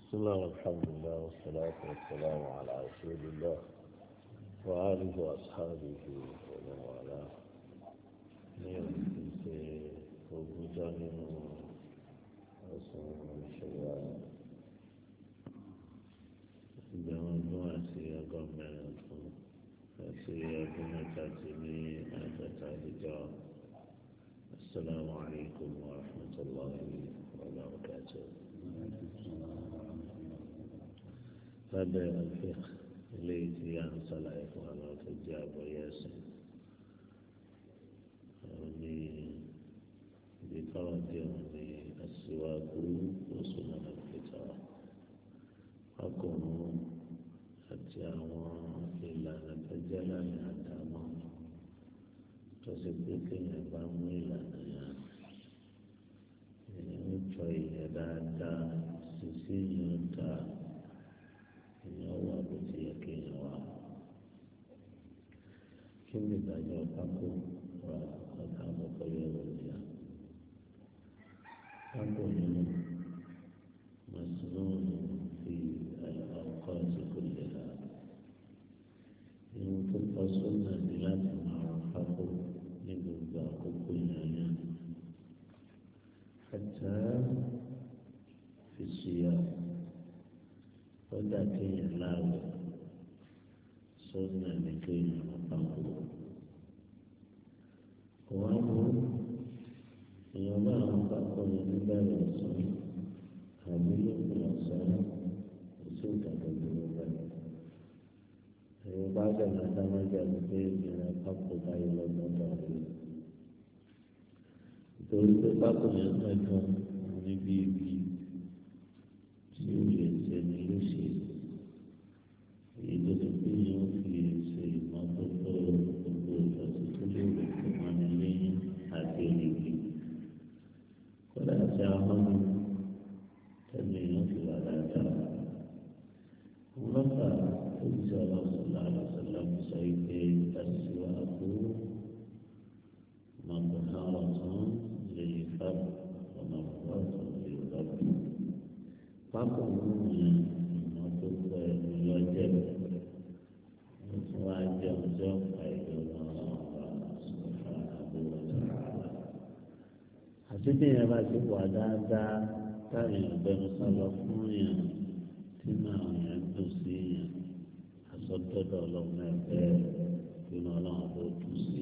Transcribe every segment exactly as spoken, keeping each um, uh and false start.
بسم الله والحمد لله والصلاة والسلام على رسول الله وآله وأصحابه ومن والاه. اليوم في وجود رسول شوال بمجموعة سياق من سياق متاتني أتتالجا. السلام عليكم ورحمة الله وبركاته. هذا الفقه الذي ينصل على الجاب وياسر بقرة السواك وسنن الفطرة حكم الجامع إلى نتجلى لأدامه تسبق يبام إلى نيان ينفي يدادا سسيوتا ìyàwó àbòtí yẹ kéèyàn wá kí ni ìdájọ́ pákó ra ọ̀tá àkọ́kọ́ yẹ wò níyà pákó nínú màsílóònù fi ọkọ̀ tí kò lè ha ìwọ̀n tó kọ sọ́nà ní láti máa ra pákó ní gbogbo àkókò ìyàyà ẹ̀tẹ́ fi ṣìyà. Kódà kéèyàn láàwẹ̀ sọ́nà ní kéèyàn àpapọ̀. Kò wá mú èèyàn bá àwọn àpapọ̀ yẹn níbẹ̀rẹ̀ ọ̀sán àbí lópin ọ̀sán kò sí ìtàgé dúró bẹ́ẹ̀. Èèyàn bá bẹ̀rẹ̀ àdámájà ní pé ìrìn àpapọ̀ báyìí lọ́gbọ́n dàbí. Nítorí pé pápọ̀ yẹn mẹ́jọ níbi ibi tí ó lè ṣe ní lóṣè èyí tó ti pé yóò fi ṣe ìmọ́tótó gbogbo ìdọ̀tí tó lè wò fún wọn ní lẹ́yìn àti èrèké kódà tí a mọ́ ní tẹ́lẹ̀ yóò fi wà dáadáa. Wọ́n lọ́fà tó ti sọ ọlọ́sọ̀lá àlọ́sọ̀lá mi sọ pé àṣìwà àpò màkùnhárọ̀ tán lè fà ọ̀nà ọ̀pọ̀ lè rọ́pò. Pápá òun yẹn ìmọ́tótó ẹni lọ́jẹ́ ó tún wá jẹ́ ọjọ́ ọ̀pá ìjọba ọ̀pá ṣùgbọ́n àbúrò ṣàrà. Àti bí yẹn bá ti wà dáadáa táyà ọ̀gbẹ́ni sálọ fún yẹn tí màá yẹn dùn sí yẹn àsọtọ́dọ̀ ọlọ́run ẹ̀fẹ́ ìpinnu ọlọ́run tó dùn sí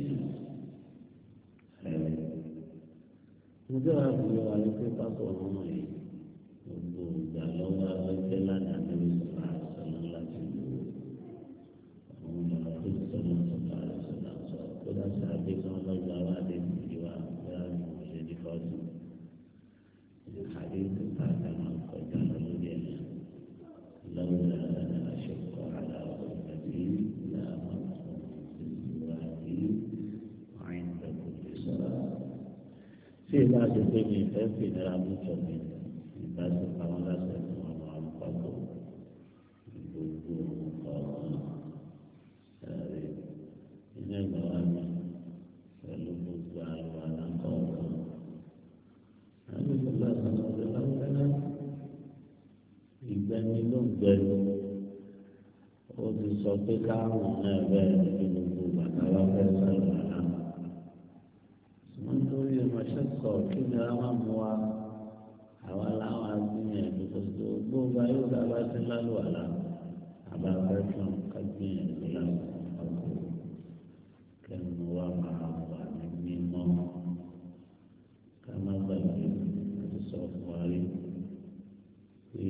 yẹn. Mo jẹ́ wàá fi wà ní pé pápá òun yìí gbogbo ìgbà lọ́wọ́ abẹ́fẹ́ lánàá lórí sọ̀rọ̀ àṣọyún láti lò ó. Àwọn ọmọ tó sọ̀rọ̀ sọ̀rọ̀ àṣọyún àṣọ kó dáṣà àbí kan lọ́jọ́ awádé nìyí wa bóyá ní mo lè ní fọ́ọ̀tù. Ìpàdé tó bá dáná kọjá lọ lórí ẹ̀yà lọ́wọ́ aṣọ́kọ̀ aláwọ̀ ìgbàdí làwọn ìwádìí wáyé pẹ̀lú ìṣọ́ra. Tí ìbá ti pé mi ìfẹ́ fìdíra mú jọ mi láti àwọn láti fún àwọn àpapọ̀ gbogbo ọ̀hún ẹ̀rí inú ìgbà wa ní pẹ̀lú gbogbo àwọn aláǹkọ̀ ọ̀hún. Àwọn ìgbà láti ọ̀dọ̀ láńkẹ́lẹ́ ìgbẹ́ni ló ń gbẹ́ni ó ti sọ pé káwọn náà bẹ́ẹ̀ ní gbogbo bàtà wá fẹ́ sọ̀rọ̀ àná. Wọ́n torí ìránṣẹ́ kọ̀ kí ni a máa mú wa. Àwọn aláwọ̀ agbìyànjú tó tó gbogbo ayé ọ̀gá bá ti lálù àlá àbá fẹ́ fún kágbìyànjú láwọn ọkọ̀ kẹ́nu wa máa wà ní mímọ́ ká má gbàgbé àti sọ fún wa rí pé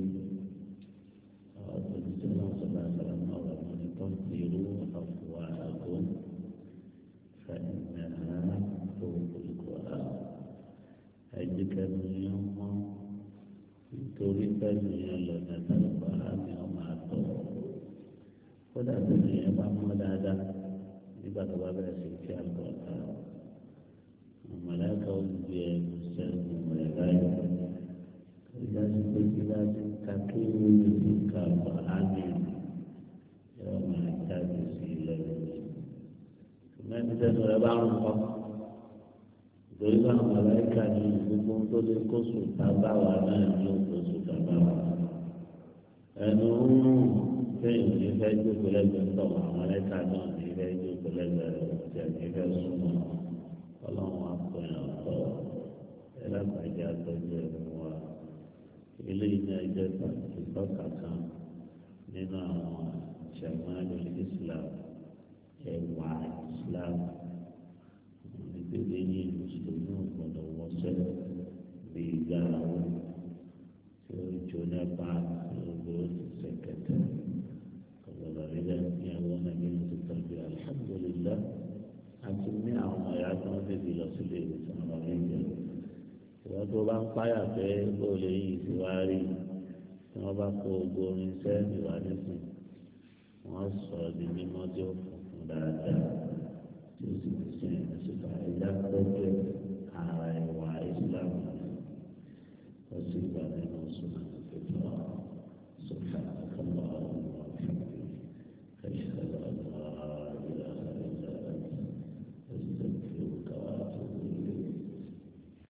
ọ̀tọ̀ títí náà sọ̀rọ̀ àgbàlá náà wà ní nìkan ti irú àfọwọ́ àgọ́ fẹ́ẹ́ náà tó olùkọ́ rà. Ẹ̀jẹ̀kẹ́nu yẹn mọ́ nítorí pẹ́ẹ́lú yẹn lọ dáadáa lọ́pọ̀ àmì ọmọ àtọ̀. Kódà tẹ̀lé yẹn bá mọ́ dáadáa nígbà tó bá bẹ̀rẹ̀ sí kí àgbọ̀ ọ̀tá. Mọ̀lẹ́kà ó gbé ẹnu sẹ́nu rẹ̀ báyìí. Ìjà sí pé kí bá ti ka kí ó lè fi ka àgbọ̀ àmì yóò máa jáde sí ilẹ̀ lónìí. Mẹ́tí sẹ́nu rẹ̀ bá rún kọ́. Torí báwọn mọ̀lẹ́kà ní gbogbo tó lè kó sùn tábà wà náà ní òkú sùn tábà wà. sẹ́yìn ní fẹ́ jókòó lẹ́gbẹ̀ẹ́ ń tọ̀ àwọn ẹlẹ́ka náà ní fẹ́ jókòó lẹ́gbẹ̀ẹ́ rẹ̀ tí a ní fẹ́ súnmọ́ ọlọ́run akọ̀yàn tọ̀ ẹlẹ́kàjá tọ́jú ẹ̀mú wa eléyìí náà jẹ́ ìtọ́ka kan nínú àwọn ṣàmánù Islam ẹ̀wà Islam ìgbélé yìí mùsùlùmí ọ̀gbọ̀dọ̀ wọ́sẹ̀ bí ìgbàlówó tí ó jó nípa gbogbo ṣẹ̀kẹ̀tẹ̀ ọ̀gbọ̀dọ̀ nílẹ̀ ní àwọn ẹgbẹ́ ní ti tọ́jú alhamdulillah àti ní àwọn ọmọ ìyá tí wọ́n tètè lọ sílé ìwòsàn ọmọ méjì ìwọ́n tó bá ń páyà pé ó lè yí ìtiwárí tí wọ́n bá kó gbogbo orin sẹ́ẹ̀lì wá nísìn wọ́n sọ di mímọ́ tí ó funfun dáadáa tí ó sì ti sìn ẹ̀ síta ẹ̀dá pẹ́pẹ́ ara ìwà ìsìlámù ó sì gbà